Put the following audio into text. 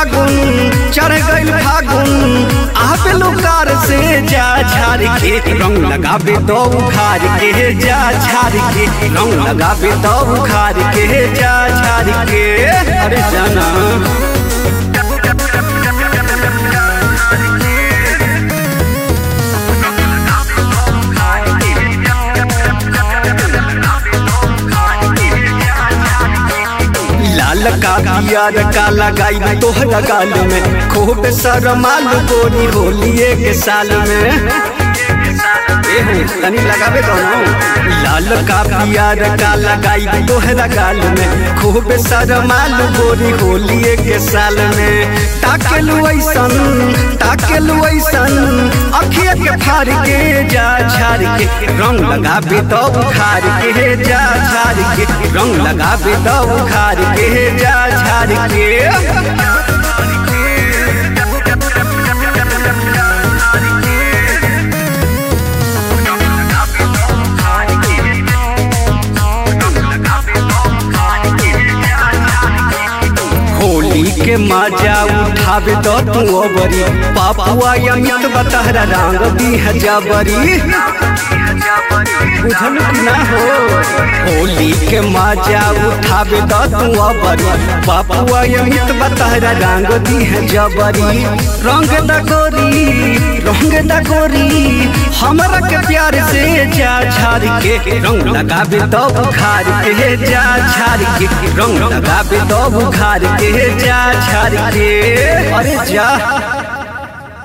फागुन चढ़ गइल फागुन आबे लोकार से जा झाड़ के रंग लगाबे तो उखाड़ के जा झाड़ के रंग लगाबे तो उखाड़ के जा झाड़ के। अरे जाना लाल का पियर का लगाई तोहरा गाल में खूब शरमाल गोरी होलिए के साल में तनी लगाबे दोनों। लाल का पियर का लगाई तोहरा गाल में खूब शरमाल गोरी होलिए के साल में। ताकेलू ऐसन अखिया के फाड़ के जा झाड़ के रंग लगाबे तो उखाड़ के जा झाड़ के रंग लगाबे तो उखाड़ के जा झाड़ के। होली के मजा उठावे तो तू अबरी पापुआ अमित बतहरा रंग दी है जबरी बुझल कि ना हो। होली के मजा उठावे तो तू अबरी पापुआ अमित बतहरा रंग दी है जबरी। रंग द गोरी हमरा के प्यार से जा झाड़ के रंग लगाबे तो उखाड़ के जा झाड़ के रंग लगाबे तो उखाड़ के जा झाड़ के। अरे जा।